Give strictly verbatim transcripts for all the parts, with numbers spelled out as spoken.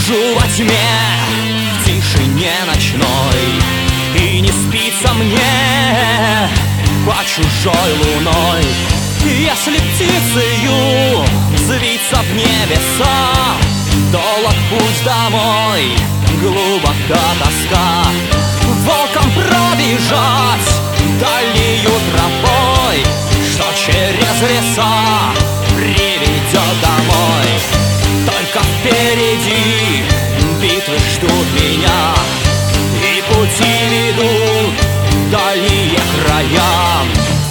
Брожу во тьме, в тишине ночной, и не спится мне под чужой луной. Если птицею взвиться в небеса, долг путь домой, глубока тоска. Волком пробежать дальнюю тропой, что через леса приведет домой. Только впереди битвы ждут меня, и пути ведут в дальние края.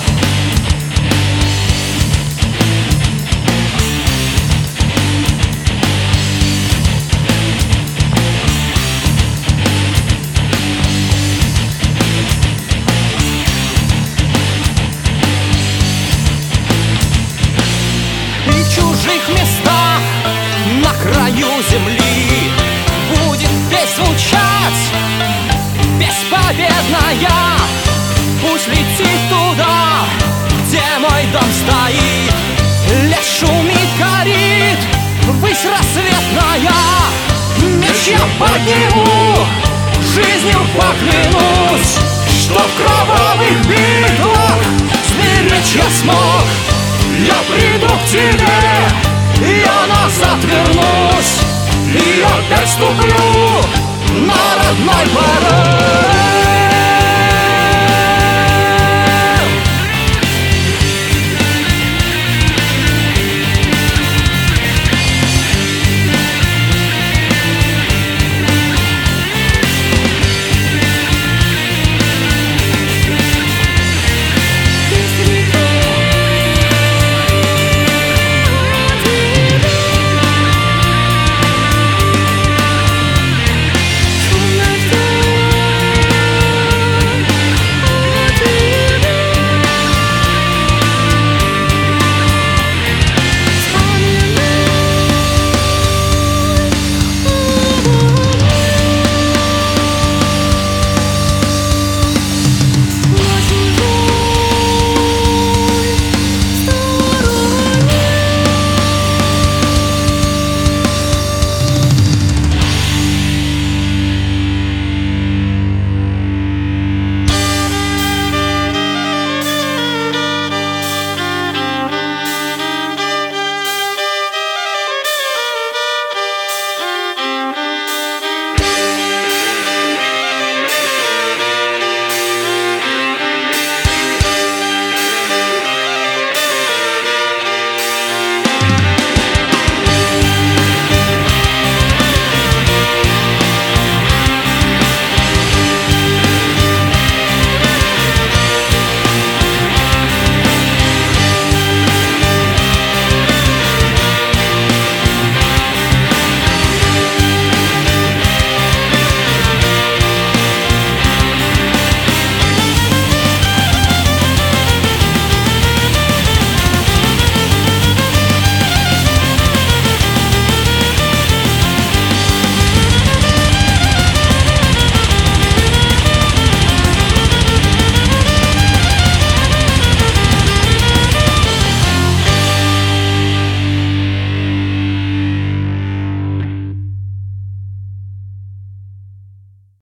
В чужих местах на краю земли будет песнь звучать беспобедная. Пусть летит туда, где мой дом стоит. Лес шумит, горит, высь рассветная. Меч я подниму, жизнью поклянусь, что в кровавых битвах сберечь я смог. Я приду к тебе, я назад вернусь, и опять ступлю на родной порог.